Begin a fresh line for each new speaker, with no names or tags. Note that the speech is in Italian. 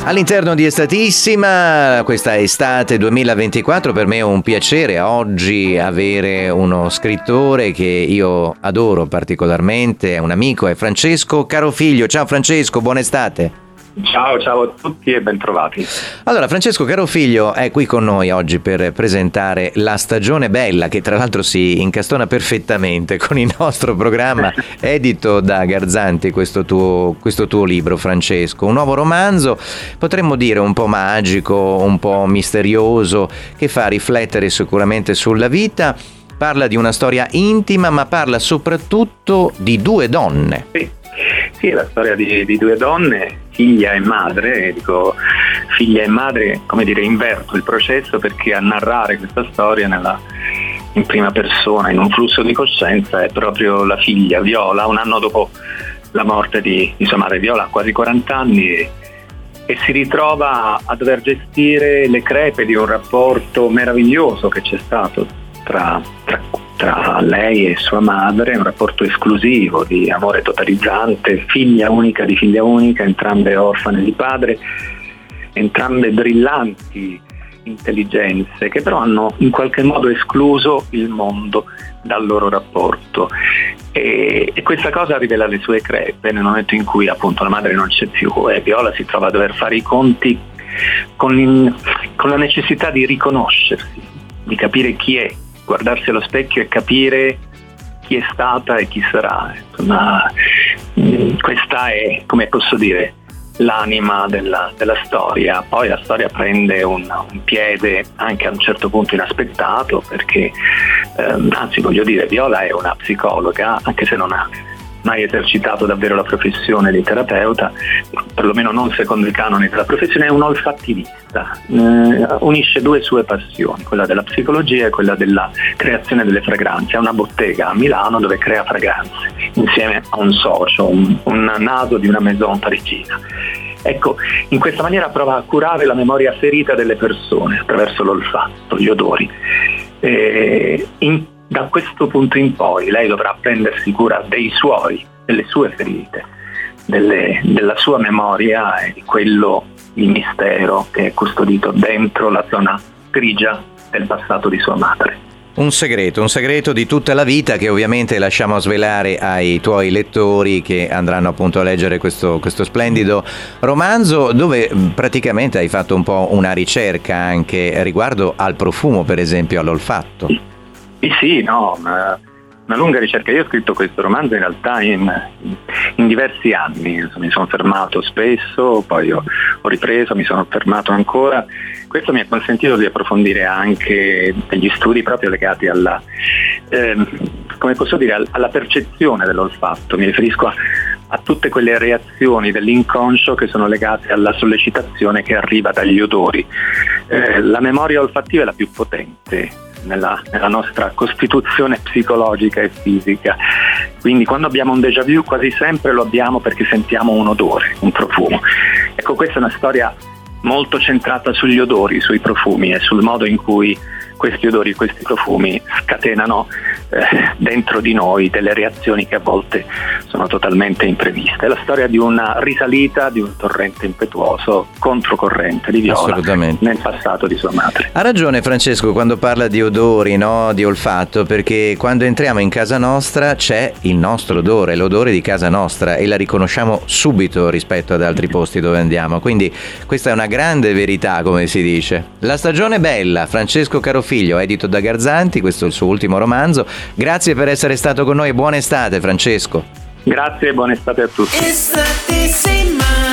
All'interno di Estatissima, questa estate 2024, per me è un piacere oggi avere uno scrittore che io adoro particolarmente, è un amico, è Francesco Carofiglio. Ciao Francesco, buona estate.
Ciao a tutti e bentrovati.
Allora, Francesco Carofiglio è qui con noi oggi per presentare La stagione bella, che tra l'altro si incastona perfettamente con il nostro programma, edito da Garzanti, questo tuo libro, Francesco. Un nuovo romanzo, potremmo dire un po' magico, un po' misterioso, che fa riflettere sicuramente sulla vita. Parla di una storia intima, ma parla soprattutto di due donne.
Sì, è la storia di due donne, figlia e madre. Dico figlia e madre, come dire, inverto il processo, perché a narrare questa storia in prima persona, in un flusso di coscienza, è proprio la figlia Viola, un anno dopo la morte di sua madre. Viola ha quasi 40 anni e si ritrova a dover gestire le crepe di un rapporto meraviglioso che c'è stato tra lei e sua madre, un rapporto esclusivo di amore totalizzante, figlia unica di figlia unica, entrambe orfane di padre, entrambe brillanti intelligenze che però hanno in qualche modo escluso il mondo dal loro rapporto, e questa cosa rivela le sue crepe nel momento in cui appunto la madre non c'è più e Viola si trova a dover fare i conti con la necessità di riconoscersi, di capire chi è, guardarsi allo specchio e capire chi è stata e chi sarà. Insomma, questa è, come posso dire, l'anima della storia. Poi la storia prende un piede anche a un certo punto inaspettato, perché anzi, voglio dire, Viola è una psicologa, anche se non ha mai esercitato davvero la professione di terapeuta, perlomeno non secondo i canoni della professione. È un olfattivista, unisce due sue passioni, quella della psicologia e quella della creazione delle fragranze. Ha una bottega a Milano dove crea fragranze insieme a un socio, un naso di una maison parigina. Ecco, in questa maniera prova a curare la memoria ferita delle persone attraverso l'olfatto, gli odori. Da questo punto in poi lei dovrà prendersi cura delle sue ferite, della sua memoria e di quello, il mistero che è custodito dentro la zona grigia del passato di sua madre.
Un segreto di tutta la vita che ovviamente lasciamo svelare ai tuoi lettori che andranno appunto a leggere questo splendido romanzo, dove praticamente hai fatto un po' una ricerca anche riguardo al profumo, per esempio all'olfatto.
Sì, no, una lunga ricerca. Io ho scritto questo romanzo in realtà in diversi anni, mi sono fermato spesso, poi ho ripreso, mi sono fermato ancora. Questo mi ha consentito di approfondire anche degli studi proprio legati alla, come posso dire, alla percezione dell'olfatto. Mi riferisco a tutte quelle reazioni dell'inconscio che sono legate alla sollecitazione che arriva dagli odori. La memoria olfattiva è la più potente nella nostra costituzione psicologica e fisica, quindi quando abbiamo un déjà vu quasi sempre lo abbiamo perché sentiamo un odore, un profumo. Ecco, questa è una storia molto centrata sugli odori, sui profumi e sul modo in cui questi odori, questi profumi scatenano dentro di noi delle reazioni che a volte sono totalmente impreviste. È la storia di una risalita di un torrente impetuoso, controcorrente di Viola nel passato di sua madre.
Ha ragione Francesco quando parla di odori, no? Di olfatto, perché quando entriamo in casa nostra c'è il nostro odore, l'odore di casa nostra, e la riconosciamo subito rispetto ad altri posti dove andiamo, quindi questa è una grande verità, come si dice. La stagione bella, Francesco Carofiglio, edito da Garzanti, questo è il suo ultimo romanzo. Grazie per essere stato con noi e buona estate Francesco.
Grazie e buona estate a tutti.